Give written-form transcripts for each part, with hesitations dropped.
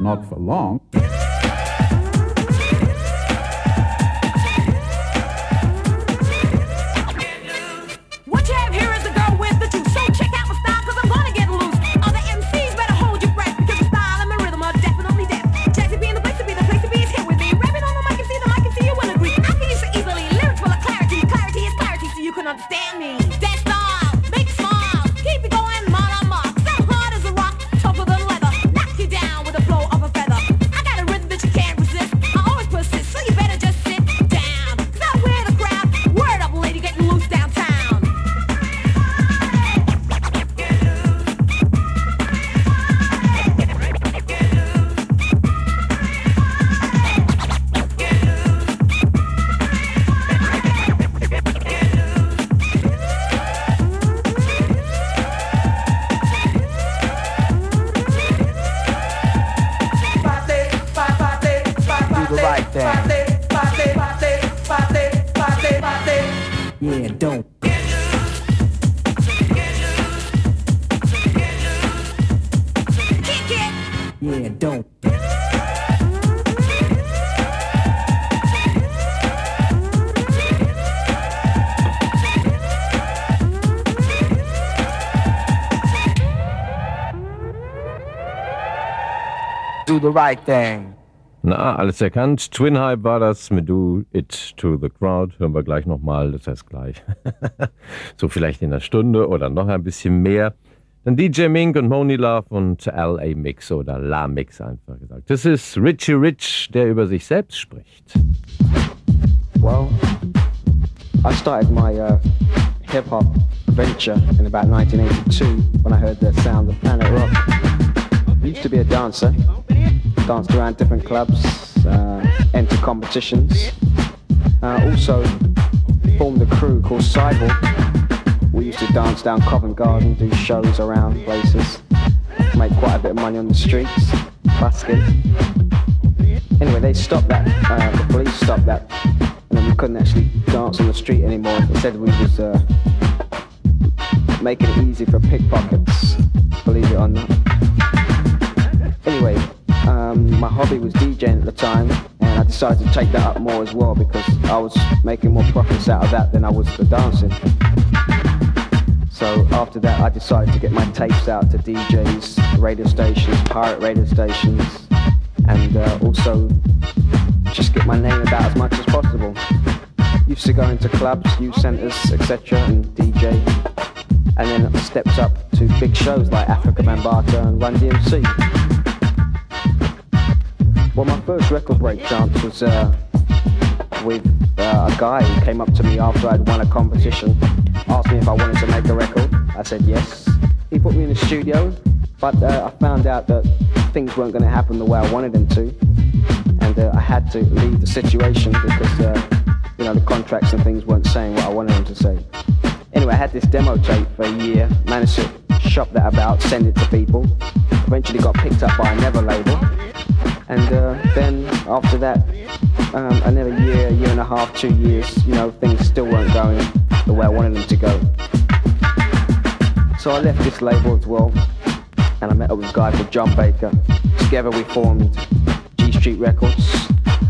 not for long. What you have here is the girl with the juice. So check out my style, cause I'm gonna get loose. Other MCs better hold your breath, because the style and the rhythm are definitely deaf. Jazzy being the place to be is here with me. Rapping on the mic and see you will agree. I can use so easily, lyrics full of clarity. Clarity is clarity, so you can understand me. That style, big smile, keep it going, man on mark. So hard as a rock, tougher than leather. Knock you down with a blow of a feather. I got a rhythm that you can't resist. I always persist, so you better just sit down. Cause I wear the crowd. Word up, lady, getting loose downtown. Do the right thing. Yeah, don't. Kick it. Yeah, don't. Do the right thing. Na, alles erkannt. Twin Hype war das mit Do It to the Crowd. Hören wir gleich nochmal, das heißt gleich. So vielleicht in einer Stunde oder noch ein bisschen mehr. Dann DJ Mink und Moni Love und LA Mix oder La Mix einfach gesagt. Das ist Richie Rich, der über sich selbst spricht. Well, I started my hip-hop venture in about 1982 when I heard the sound of Planet Rock. I used to be a dancer, danced around different clubs, entered competitions. Also formed a crew called Sidewalk. We used to dance down Covent Garden, do shows around places, make quite a bit of money on the streets, busking. Anyway, they stopped that, the police stopped that, and then we couldn't actually dance on the street anymore. They said we was making it easy for pickpockets, believe it or not. Anyway, my hobby was DJing at the time, and I decided to take that up more as well because I was making more profits out of that than I was the dancing. So after that, I decided to get my tapes out to DJs, radio stations, pirate radio stations, and also just get my name about as much as possible. Used to go into clubs, youth centres, etc. and DJ, and then stepped up to big shows like Africa Bambaataa and Run DMC. Well, my first record break chance was with a guy who came up to me after I'd won a competition, asked me if I wanted to make a record. I said yes. He put me in the studio, but I found out that things weren't going to happen the way I wanted them to, and I had to leave the situation because the contracts and things weren't saying what I wanted them to say. Anyway, I had this demo tape for a year, managed to shop that about, send it to people, eventually got picked up by another label, and then after that, another year and a half, 2 years, things still weren't going the way I wanted them to go. So I left this label as well, and I met up with a guy called John Baker. Together we formed G Street Records,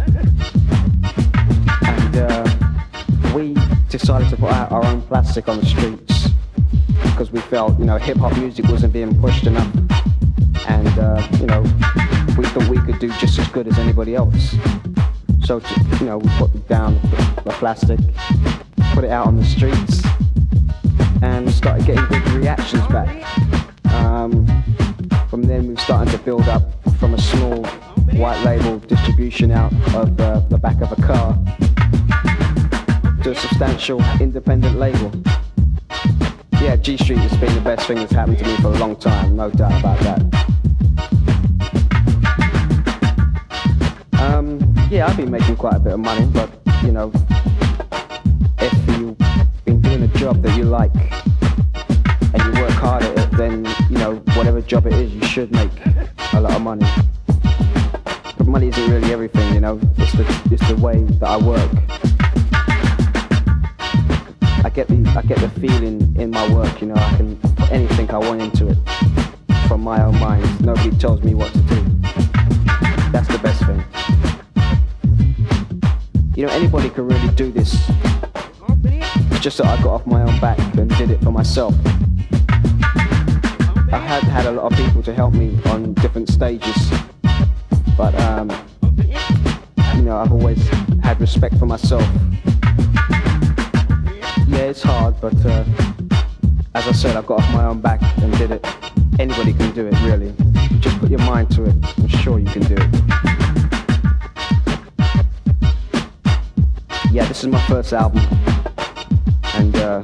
and we decided to put out our own plastic on the streets because we felt, hip-hop music wasn't being pushed enough, and we thought we could do just as good as anybody else. So, we put down the plastic, put it out on the streets, and started getting good reactions back. From then we started to build up from a small white label distribution out of the back of a car to a substantial independent label. Yeah, G Street has been the best thing that's happened to me for a long time, no doubt about that. Yeah, I've been making quite a bit of money, but, if you've been doing a job that you like and you work hard at it, then, whatever job it is, you should make a lot of money. But money isn't really everything, it's the way that I work. I get the feeling in my work, I can put anything I want into it from my own mind. Nobody tells me what to do. That's the best thing. You know, anybody can really do this. It's just that I got off my own back and did it for myself. I had a lot of people to help me on different stages, but you know, I've always had respect for myself. Yeah, it's hard, but as I said, I got off my own back and did it. Anybody can do it, really. Just put your mind to it. I'm sure you can do it. Yeah, this is my first album, and the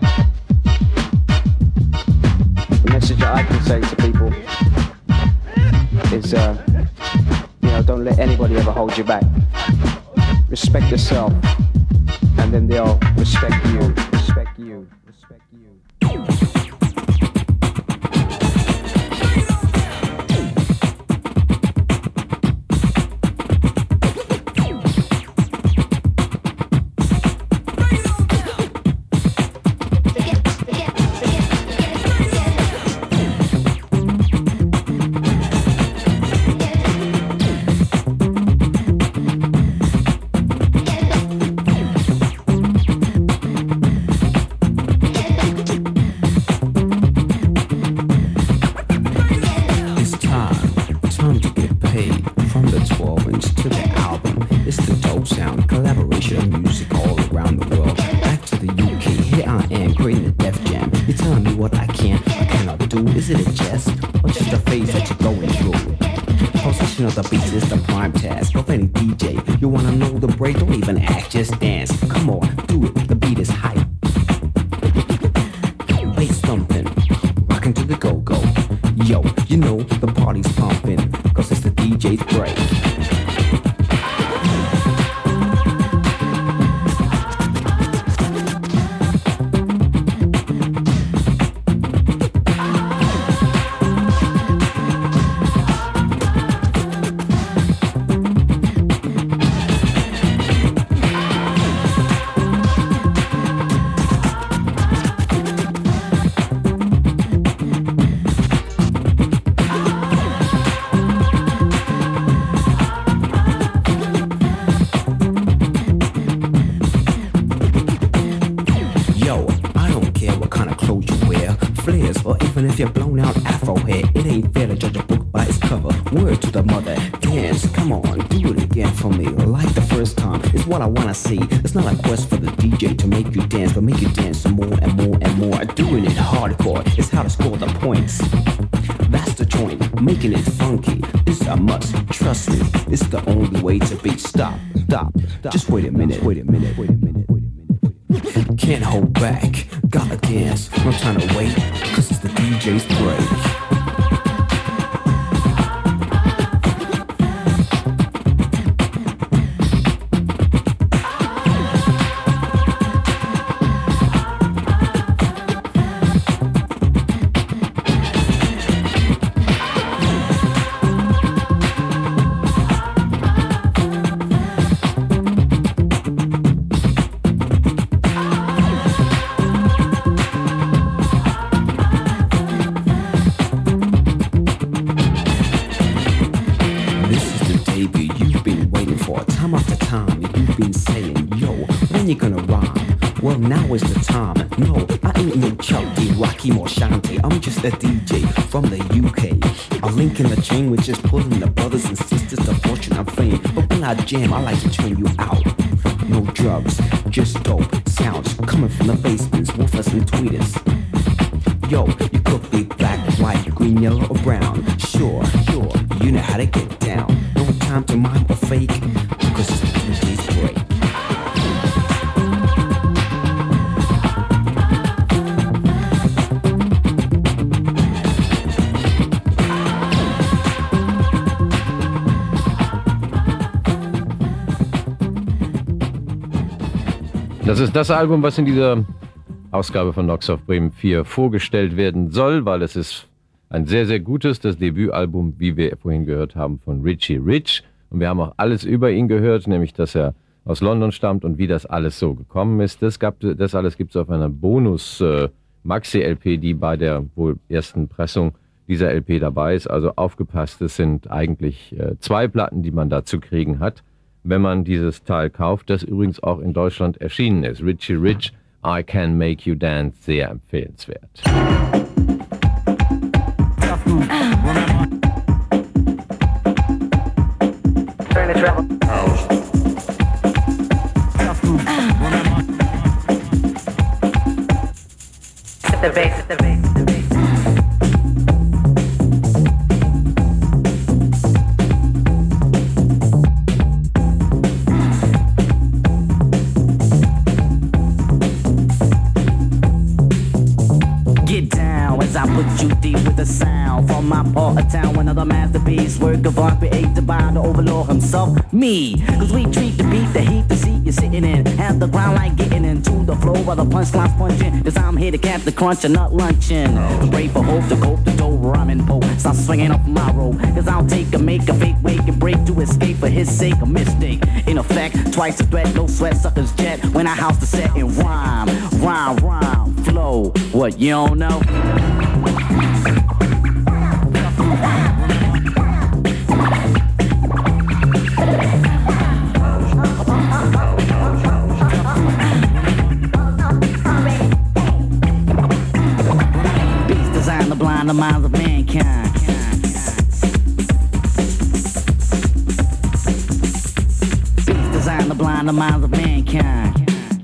message that I can say to people is, you know, don't let anybody ever hold you back. Respect yourself, and then they'll respect you. Respect you. Respect you. The beats is the prime task of any DJ. You wanna know the break? Don't even act, just dance. Come on, do it, the beat is hype. Bass thumping, rocking to the go-go. Yo, you know the party's pumping, cause it's the DJ's break. If you're blown out afro head, it ain't fair to judge a book by its cover. Word to the mother, dance, come on, do it again for me. Like the first time, it's what I wanna see. It's not a quest for the DJ to make you dance, but make you dance more and more and more. Doing it hardcore is how to score the points. That's the joint, making it funky. It's a must, trust me, it's the only way to be. Stop, just wait a minute. Can't hold back, gotta dance, no time to wait, cause it's the DJ's break. The DJ from the UK, a link in the chain which is pulling the brothers and sisters to fortune and fame. But when I jam, I like to turn you out. No drugs, just dope sounds coming from the basements, woofers and tweeters. Yo, you could be black, white, green, yellow, or brown. Sure, you know how to get down. No time to mime or fake, because it's the DJ's break. Das ist das Album, was in dieser Ausgabe von Knocks auf Bremen 4 vorgestellt werden soll, weil es ist ein sehr, sehr gutes, das Debütalbum, wie wir vorhin gehört haben, von Richie Rich. Und wir haben auch alles über ihn gehört, nämlich, dass er aus London stammt und wie das alles so gekommen ist. Das alles gibt es auf einer Bonus-Maxi-LP, die bei der wohl ersten Pressung dieser LP dabei ist. Also aufgepasst, es sind eigentlich 2 Platten, die man da zu kriegen hat, wenn man dieses Teil kauft, das übrigens auch in Deutschland erschienen ist. Richie Rich, I Can Make You Dance, sehr empfehlenswert. The bass, the bass, the bass. Get down as I put you deep with the sound. From my part of town, another masterpiece. Work of art created by the overlord himself, me. Cause we treat the beat, the heat, the seat you're sitting in. Have the ground like getting into the flow while the punchlines punching. Cause I'm here to cap the crunch and not luncheon. Pray for hope to cope the dough, rhyming poke. Stop swinging up my rope. Cause I'll take a make a fake wake and break to escape for his sake. A mistake. In effect, twice the threat, no sweat, suckers jet. When I house the set in rhyme, rhyme, rhyme, flow. What, you don't know? Beats designed to blind the minds of mankind. Beats designed to blind the minds of mankind.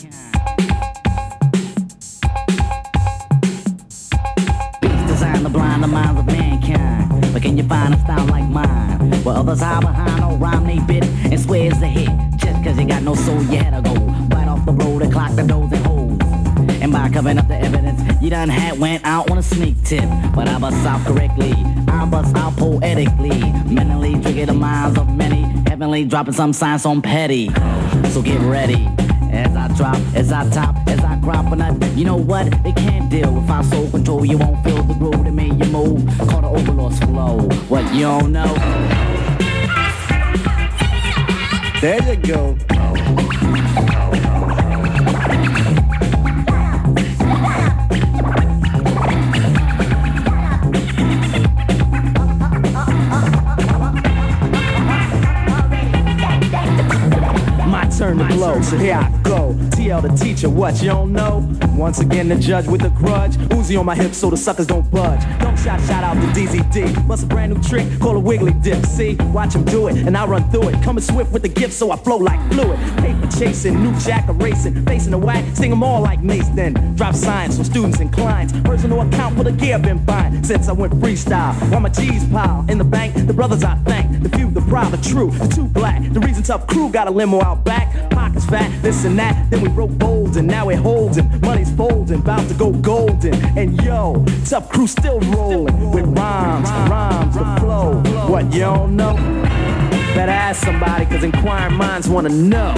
Blind the minds of mankind. But can you find a style like mine? Where others hide behind no rhyme they bit and swear it's a hit. Just cause you got no soul, you had to go right off the road and clock the doors and holes. And by covering up the evidence, you done went out on a sneak tip. But I bust out correctly, I bust out poetically. Mentally trigger the minds of many. Heavenly dropping some science on petty. So get ready. As I drop, as I top, as I crop a nut. You know what? They can't deal with our soul control. You won't feel the groove that made you move. Call the overlord's flow. What, you don't know? There you go. Turn to blow, so here I go. TL the teacher, what you don't know? Once again the judge with a grudge. Uzi on my hips so the suckers don't budge. Don't shout out to DZD. Bust a brand new trick, call a wiggly dip. See, watch him do it, and I run through it. Coming swift with the gift, so I flow like fluid. Paper chasing, new jack erasing. Facing the whack, sting them all like Mace. Then drop science on students and clients. Personal account for the gear been buying since I went freestyle. While my G's pile in the bank, the brothers I thank. The few, the proud, the true, the two black. The reason tough crew got a limo out back. Pockets fat, this and that. Then we broke bold and now we're holding. Money's folding, about to go golden. And yo, tough crew still rolling with rhymes, the flow. What, you don't know? Better ask somebody, cause inquiring minds wanna know.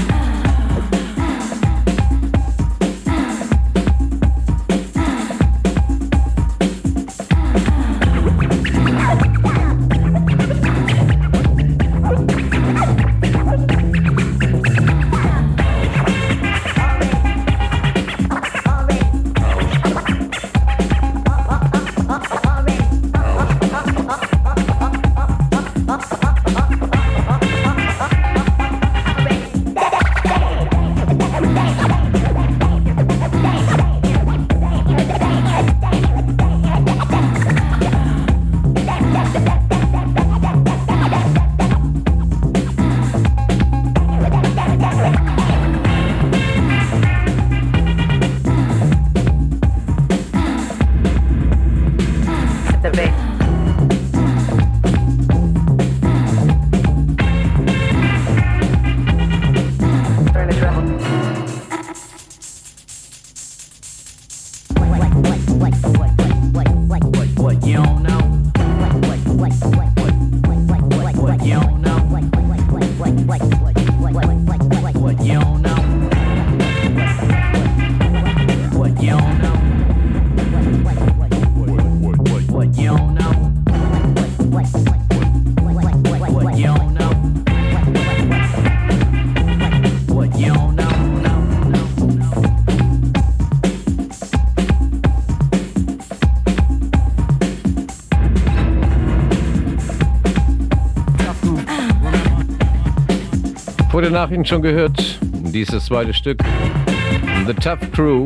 Vor den Nachrichten schon gehört, dieses zweite Stück, The Tough Crew.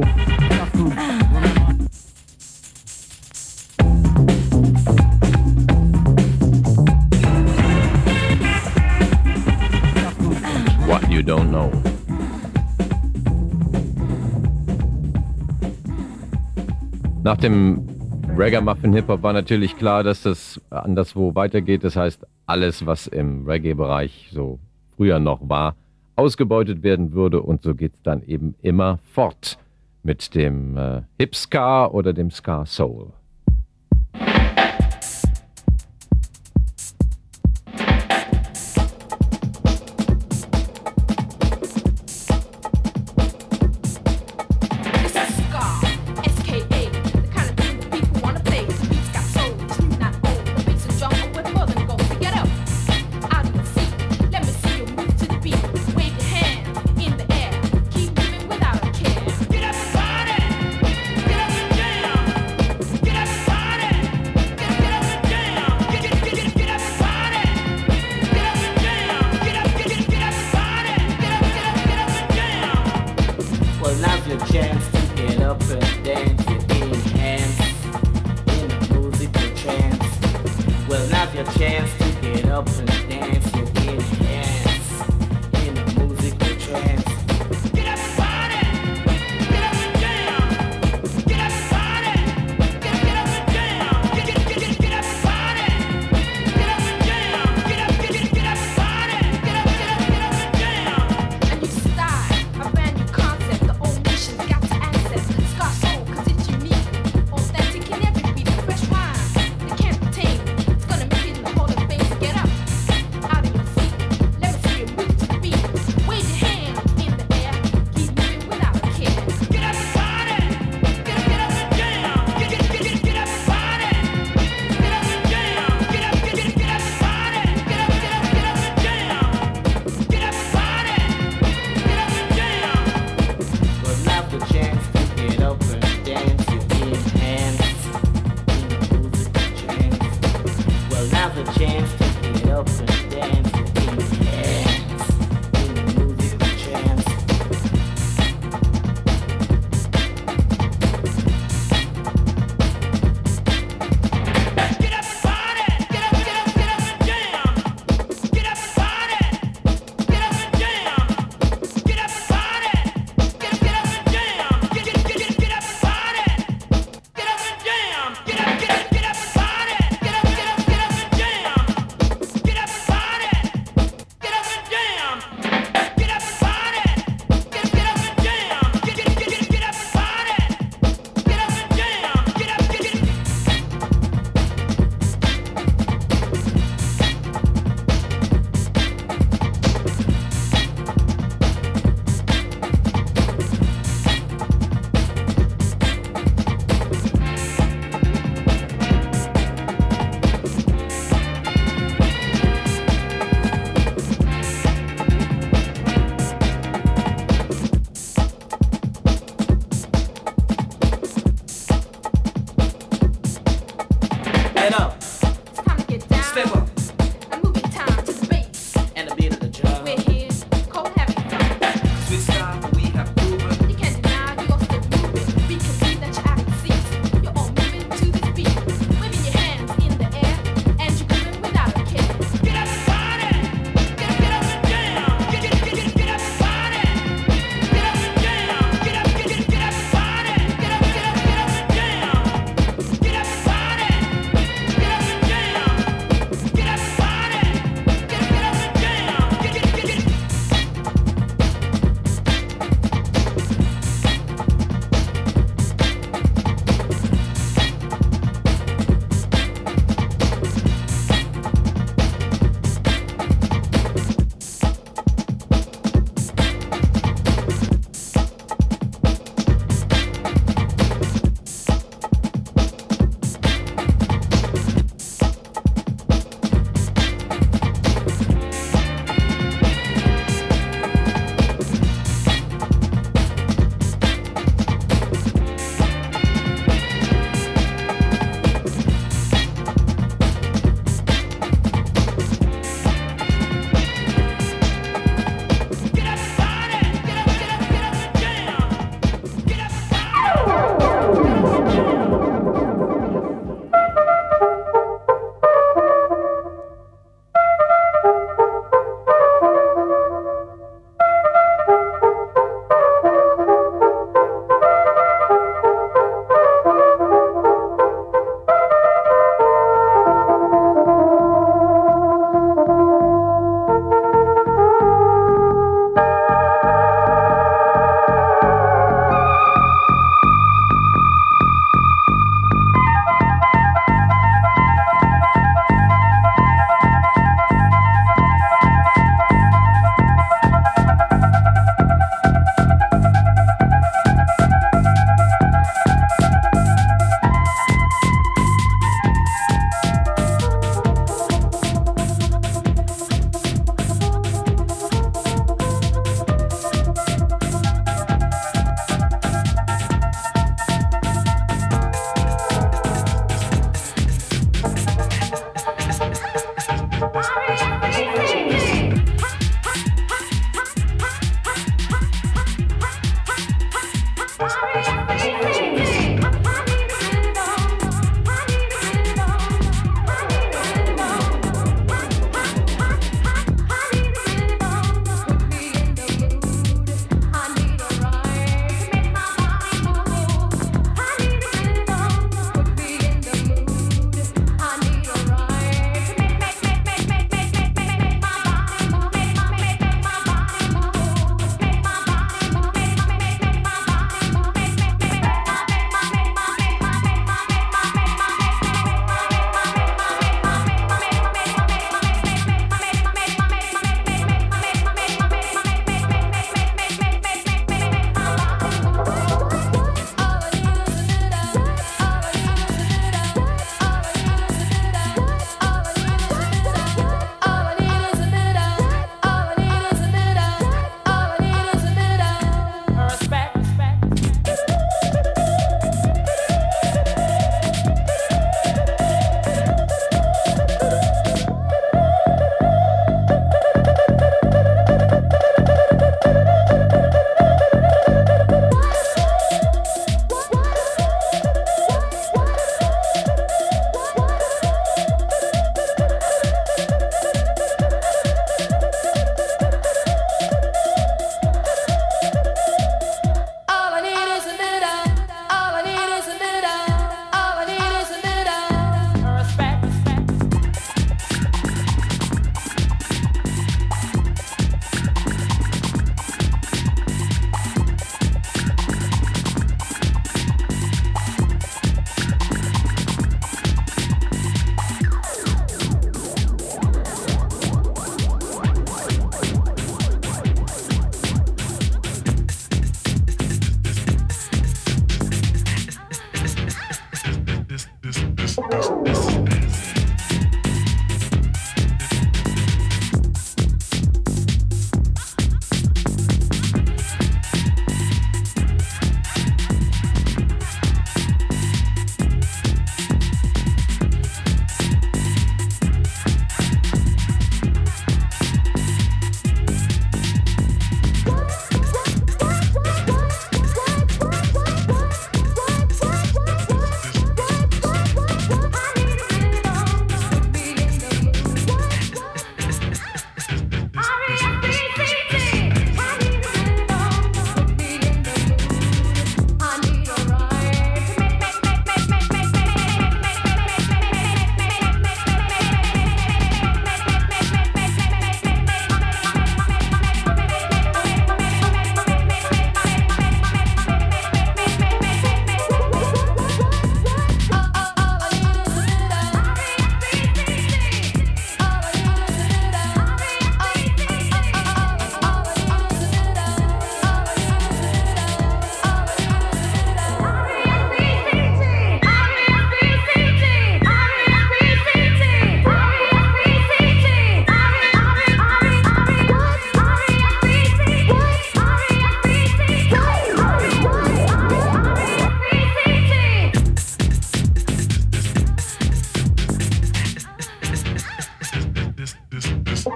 What you don't know. Nach dem Ragamuffin-Hip-Hop war natürlich klar, dass das anderswo weitergeht. Das heißt, alles, was im Reggae-Bereich so früher noch war, ausgebeutet werden würde. Und so geht es dann eben immer fort mit dem Hip-Ska oder dem Ska-Soul.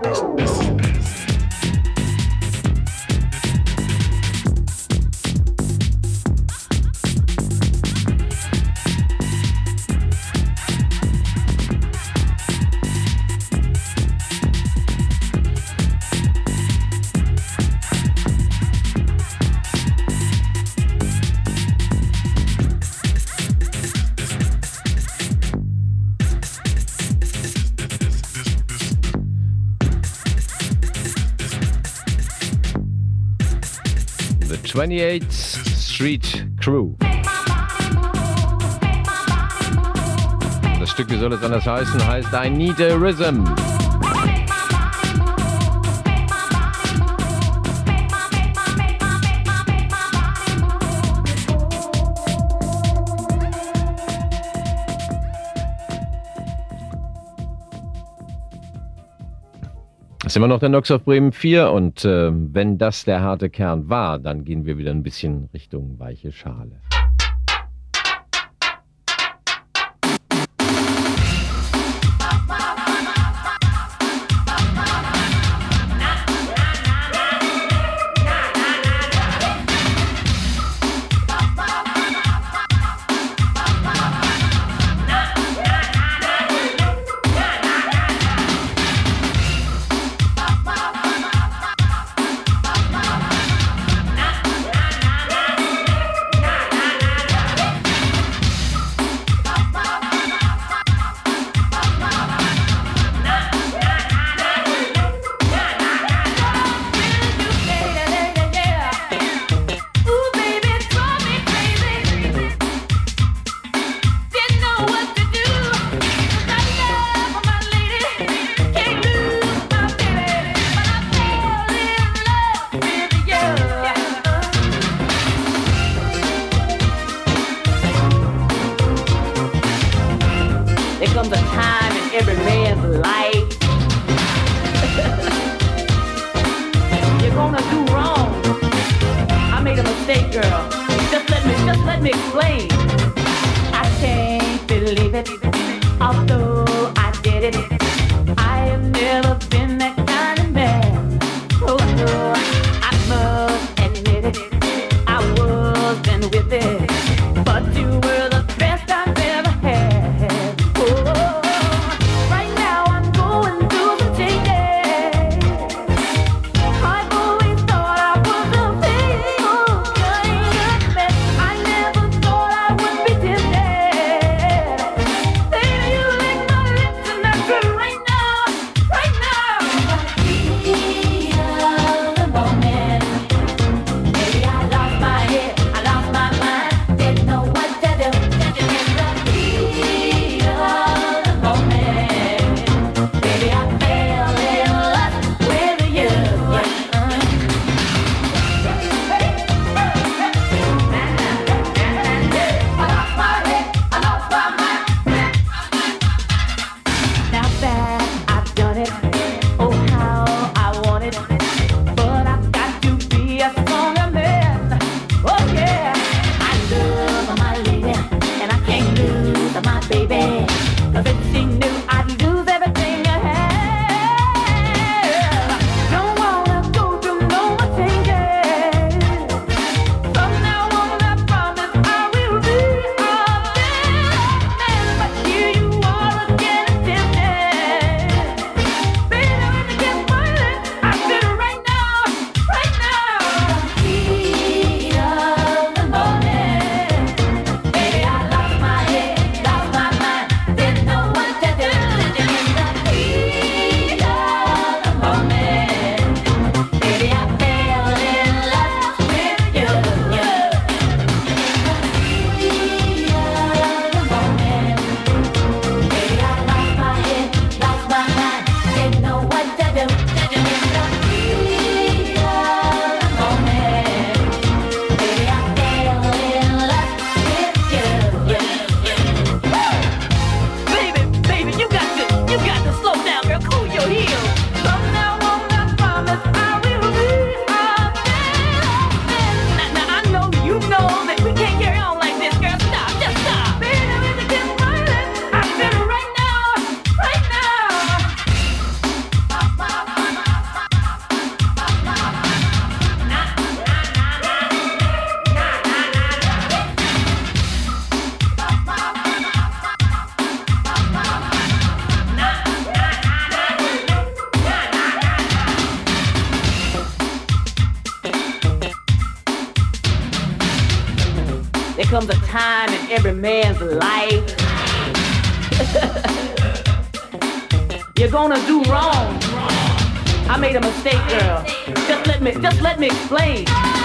The 28th Street Crew. Das Stück, wie soll es anders heißen, heißt I Need a Rhythm. Das ist immer noch der Nox auf Bremen 4 und wenn das der harte Kern war, dann gehen wir wieder ein bisschen Richtung weiche Schale. comes a time in every man's life. You're gonna do wrong. I made a mistake, girl. Just let me explain.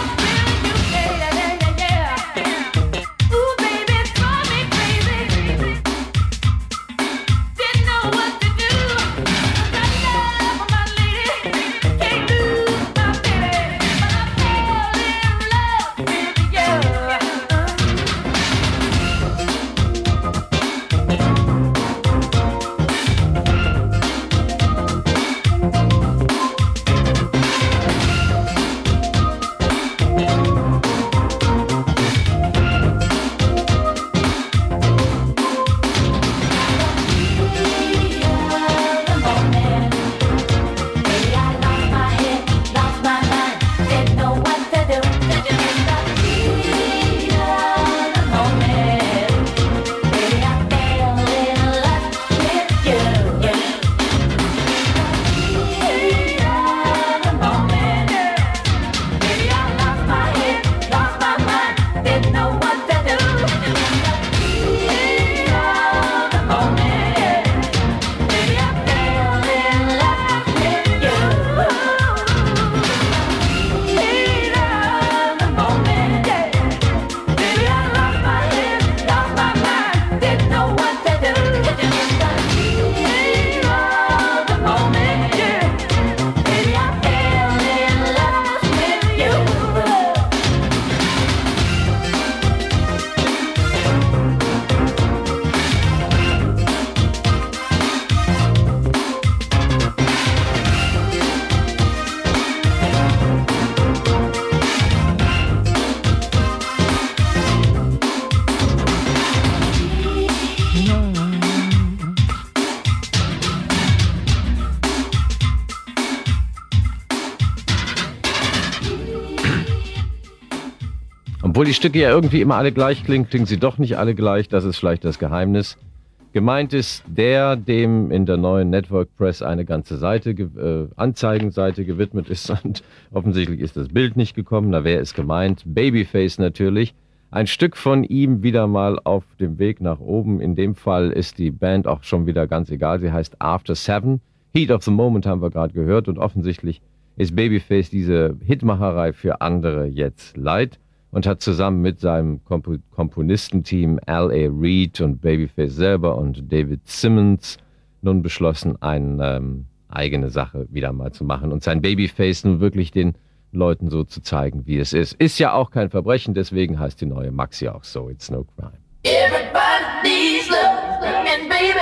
Obwohl die Stücke ja irgendwie immer alle gleich klingen, klingen sie doch nicht alle gleich. Das ist vielleicht das Geheimnis. Gemeint ist der, dem in der neuen Network Press eine ganze Seite, Anzeigenseite gewidmet ist. Und offensichtlich ist das Bild nicht gekommen. Na, wer ist gemeint? Babyface natürlich. Ein Stück von ihm wieder mal auf dem Weg nach oben. In dem Fall ist die Band auch schon wieder ganz egal. Sie heißt After Seven. Heat of the Moment haben wir gerade gehört. Und offensichtlich ist Babyface diese Hitmacherei für andere jetzt leid. Und hat zusammen mit seinem Komponistenteam L.A. Reid und Babyface selber und David Simmons nun beschlossen, eine eigene Sache wieder mal zu machen und sein Babyface nun wirklich den Leuten so zu zeigen, wie es ist. Ist ja auch kein Verbrechen, deswegen heißt die neue Maxi auch so, It's No Crime. Everybody needs love and baby.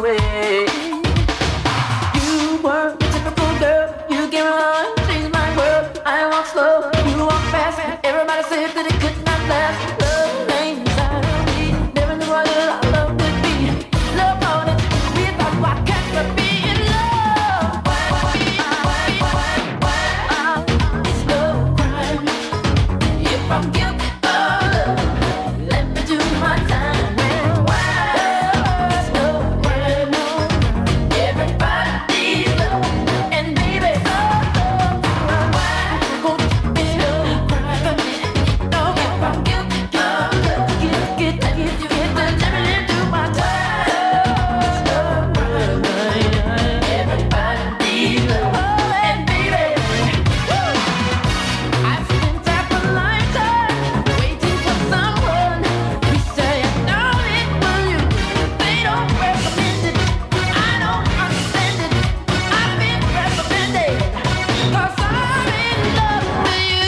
away. You were the typical girl, you came along, changed my world. I walk slow, you walk fast. Everybody said that it could not last. Love came inside of me, never knew what our love could be. Love on it, we thought why can't we be in love? It's no crime if I'm guilty of love. Let me do my time. It's no crime. Everybody needs love, and baby, it's no crime. No, if I'm guilty of love, get the lemon into my time. It's no crime. Everybody needs love, and baby, I've spent half a lifetime waiting for someone who say I know it was you. They don't recommend it, I don't understand it. I've been recommended 'cause I'm in love with you.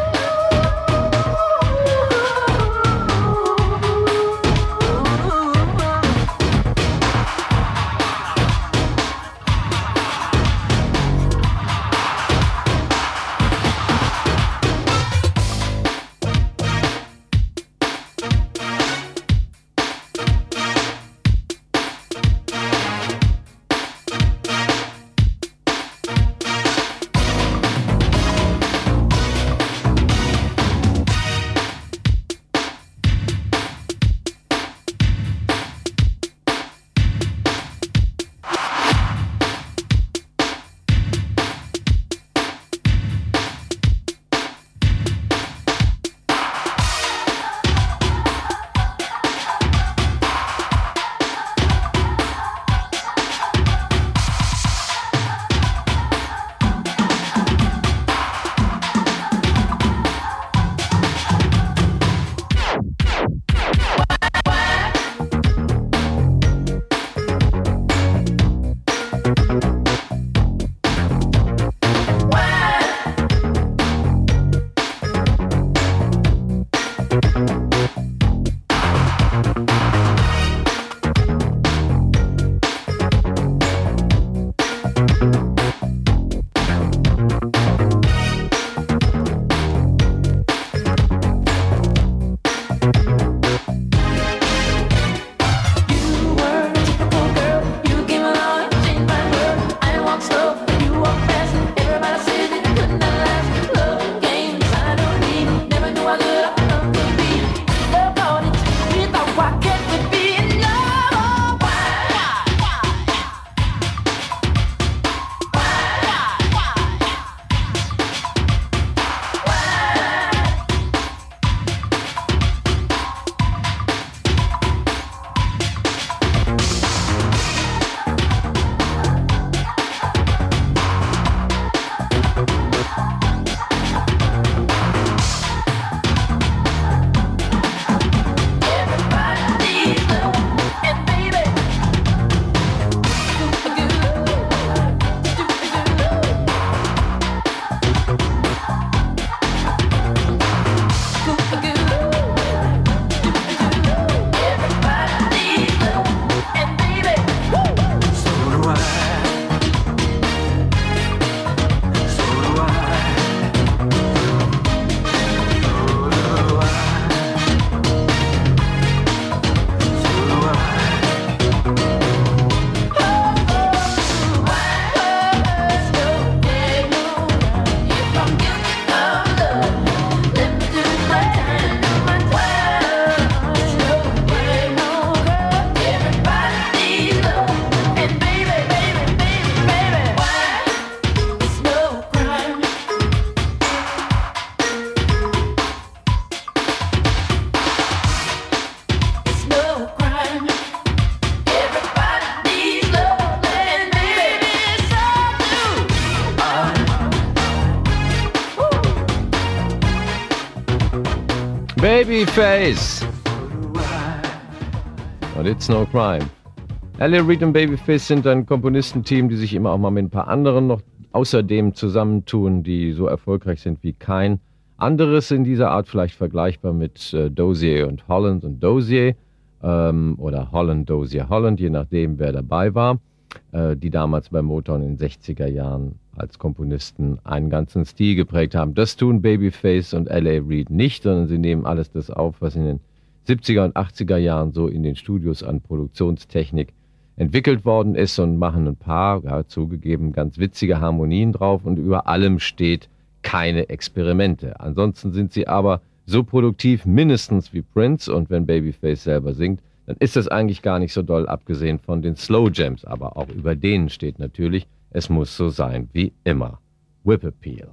You were a typical girl, you came along, changed my world. I walk slow, you walk fast. Everybody said it could not last. Love came inside of me, never knew how good our love could be. Love on it, we thought why can't we be in love? Oh, why? Everybody needs love, and baby, super good, super good, super good, everybody needs love, and baby, so do I, so do I, if I'm guilty of love, let me do my time, my time. It's no way, no girl. Everybody needs love, and baby, baby, baby, baby, why? It's no crime. It's no crime. Everybody needs love, and baby, it's all due. Babyface! Und It's No Crime. L.A. Reid und Babyface sind ein Komponistenteam, die sich immer auch mal mit ein paar anderen noch außerdem zusammentun, die so erfolgreich sind wie kein anderes in dieser Art, vielleicht vergleichbar mit Dozier und Holland und Dozier. oder Holland Dozier Holland, je nachdem, wer dabei war, die damals bei Motown in den 60er Jahren als Komponisten einen ganzen Stil geprägt haben. Das tun Babyface und L.A. Reid nicht, sondern sie nehmen alles das auf, was in den 70er und 80er Jahren so in den Studios an Produktionstechnik entwickelt worden ist und machen ein paar, ja, zugegeben, ganz witzige Harmonien drauf und über allem steht keine Experimente. Ansonsten sind sie aber so produktiv mindestens wie Prince und wenn Babyface selber singt, dann ist das eigentlich gar nicht so doll, abgesehen von den Slow Jams, aber auch über denen steht natürlich, es muss so sein wie immer. Whip Appeal.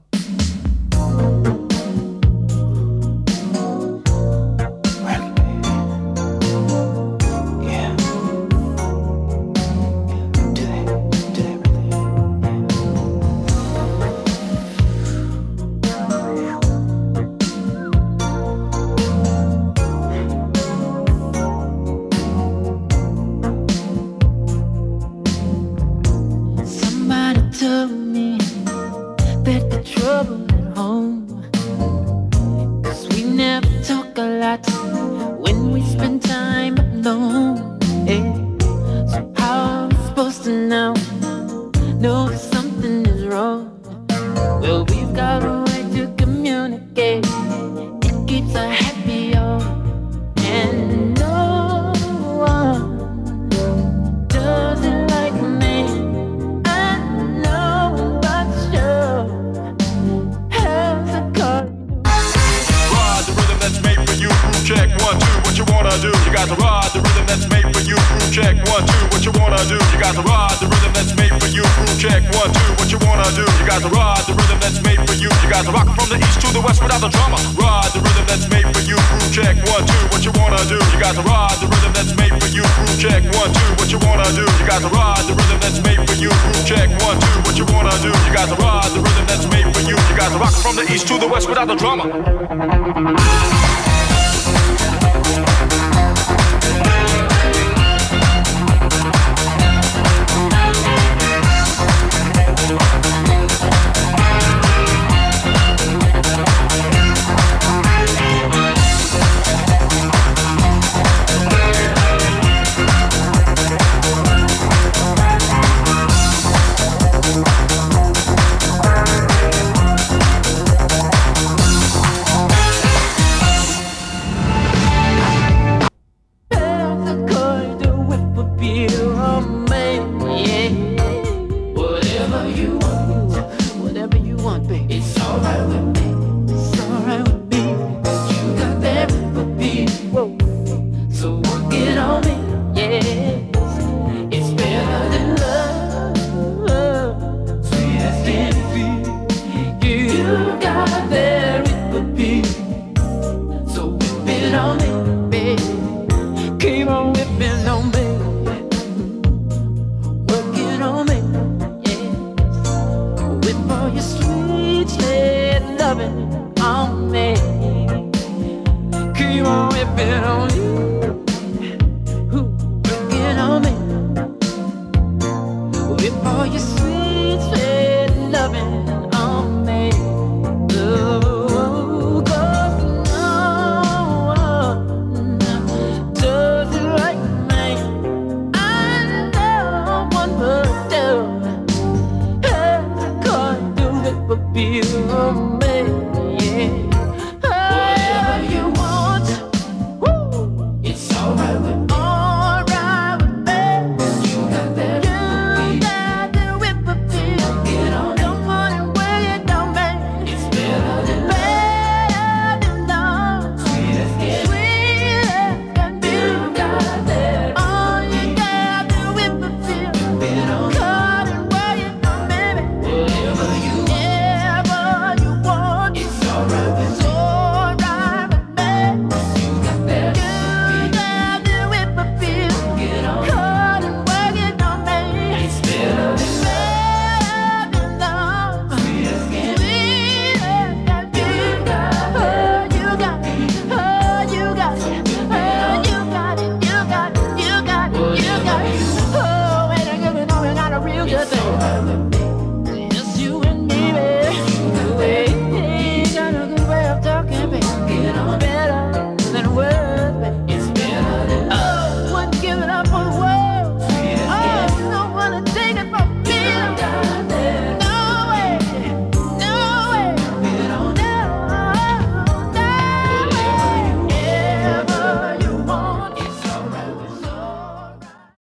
From the east to the west without the drama.